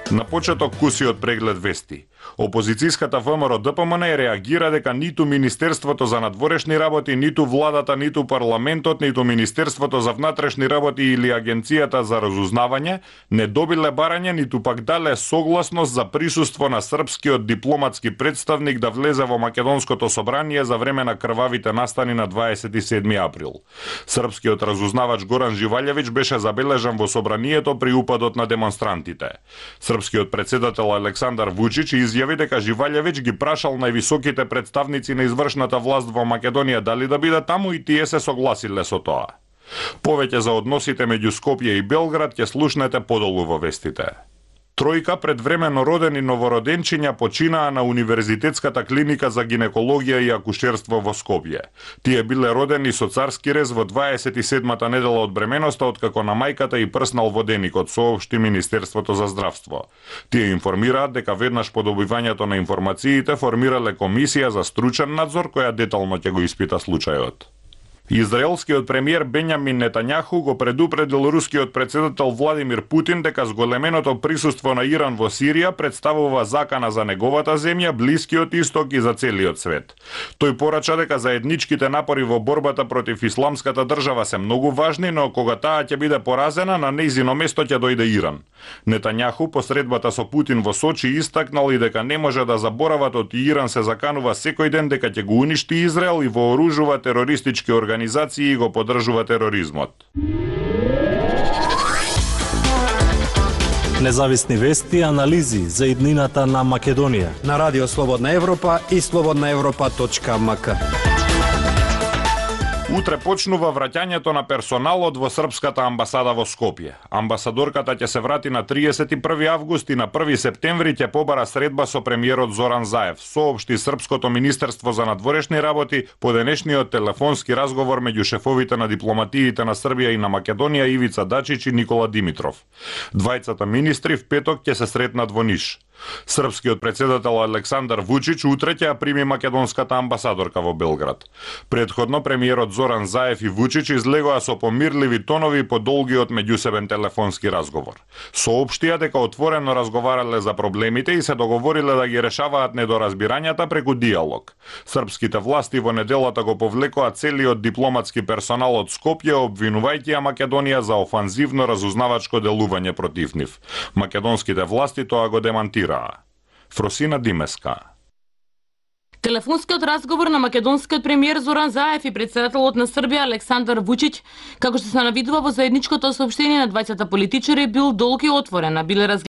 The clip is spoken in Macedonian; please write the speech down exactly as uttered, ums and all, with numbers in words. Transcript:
На почеток кусиот преглед вести. Опозицијската ВМРО-ДПМН реагира дека ниту Министерството за надворешни работи, ниту владата, ниту парламентот, ниту Министерството за внатрешни работи или Агенцијата за разузнавање не добиле барање, ниту пак дале согласност за присуство на српскиот дипломатски представник да влезе во Македонското собрание за време на крвавите настани на дваесет и седми април. Српскиот разузнавач Горан Живалјевиќ беше забележан во собранието при упадот на демонстрантите. Српскиот председател Александар Вучич изјави дека Живалјевиќ ги прашал највисоките представници на извршната власт во Македонија дали да бидат таму и тие се согласиле со тоа. Повеќе за односите меѓу Скопје и Белград ќе слушнете подолу во вестите. Тројка предвремено родени новороденчиња починаа на Универзитетската клиника за гинекологија и акушерство во Скопје. Тие биле родени со царски рез во дваесет и седмата недела од бременоста, откако на мајката и прснал воденикот, соопшти Министерството за здравство. Тие информираат дека веднаш по добивањето на информациите формирале комисија за стручен надзор која детално ќе го испита случајот. Израелскиот премиер Бенјамин Нетањаху го предупредил рускиот председател Владимир Путин дека зголеменото присуство на Иран во Сирија представува закана за неговата земја, Блискиот Исток и за целиот свет. Тој порача дека заедничките напори во борбата против исламската држава се многу важни, но кога таа ќе биде поразена, на нејзино место ќе дојде Иран. Нетањаху по средбата со Путин во Сочи истакнал и дека не може да заборават од Иран се заканува секој ден дека ќе го уништи Израел и вооружува терористички организации и го поддржува тероризмот. Независни вести и анализи за иднината на Македонија на Радио Слободна Европа и слободна европа точка ем ка. Утре почнува враќањето на персоналот во српската амбасада во Скопје. Амбасадорката ќе се врати на триесет и први август и на први септември ќе побара средба со премиерот Зоран Заев, соопшти Српското министерство за надворешни работи по денешниот телефонски разговор меѓу шефовите на дипломатиите на Србија и на Македонија Ивица Дачич и Никола Димитров. Двајцата министри в петок ќе се сретнат во Ниш. Српскиот председател Александар Вучич утре ќе ја прими македонската амбасадорка во Белград. Предходно премиерот Зоран Заев и Вучич излегоа со помирливи тонови по долгиот меѓусебен телефонски разговор. Соопштија дека отворено разговарале за проблемите и се договориле да ги решаваат недоразбирањата преку диалог. Српските власти во неделата го повлекоа целиот дипломатски персонал од Скопје, обвинувајќи ја Македонија за офанзивно разузнавачко делување против нив. Македонските власти тоа го демантира. Фросина Димеска. Телефонскиот разговор на македонскиот премиер Зоран Заев и председателот на Србија Александар Вучич, како што се навидува во заедничкото соопштение на двајцата политичари, бил долг и отворен, а биле